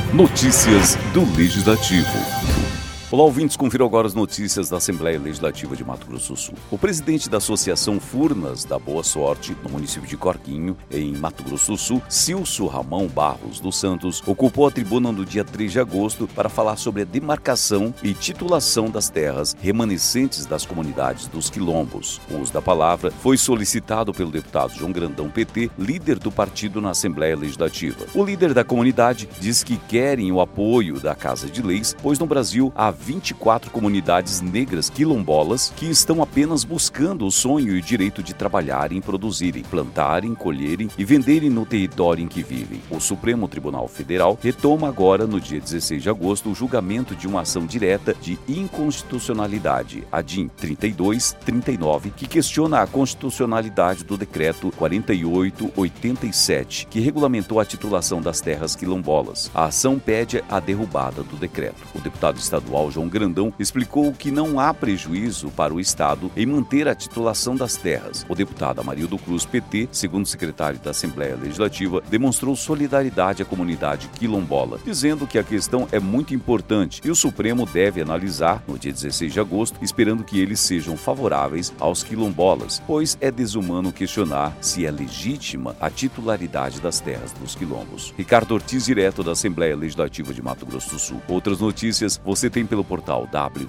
Notícias do Legislativo. Olá, ouvintes, confira agora as notícias da Assembleia Legislativa de Mato Grosso do Sul. O presidente da Associação Furnas da Boa Sorte, no município de Corquinho, em Mato Grosso do Sul, Cilso Ramão Barros dos Santos, ocupou a tribuna no dia 3 de agosto para falar sobre a demarcação e titulação das terras remanescentes das comunidades dos quilombos. O uso da palavra foi solicitado pelo deputado João Grandão, PT, líder do partido na Assembleia Legislativa. O líder da comunidade diz que querem o apoio da Casa de Leis, pois no Brasil há 24 comunidades negras quilombolas que estão apenas buscando o sonho e o direito de trabalharem, produzirem, plantarem, colherem e venderem no território em que vivem. O Supremo Tribunal Federal retoma agora, no dia 16 de agosto, o julgamento de uma ação direta de inconstitucionalidade, a DIN 3239, que questiona a constitucionalidade do decreto 4887, que regulamentou a titulação das terras quilombolas. A ação pede a derrubada do decreto. O deputado estadual João Grandão explicou que não há prejuízo para o Estado em manter a titulação das terras. O deputado Amarildo Cruz, PT, segundo o secretário da Assembleia Legislativa, demonstrou solidariedade à comunidade quilombola, dizendo que a questão é muito importante e o Supremo deve analisar no dia 16 de agosto, esperando que eles sejam favoráveis aos quilombolas, pois é desumano questionar se é legítima a titularidade das terras dos quilombos. Ricardo Ortiz, direto da Assembleia Legislativa de Mato Grosso do Sul. Outras notícias você tem pelo portal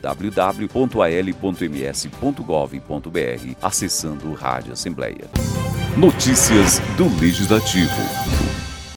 www.al.ms.gov.br, acessando o Rádio Assembleia. Notícias do Legislativo.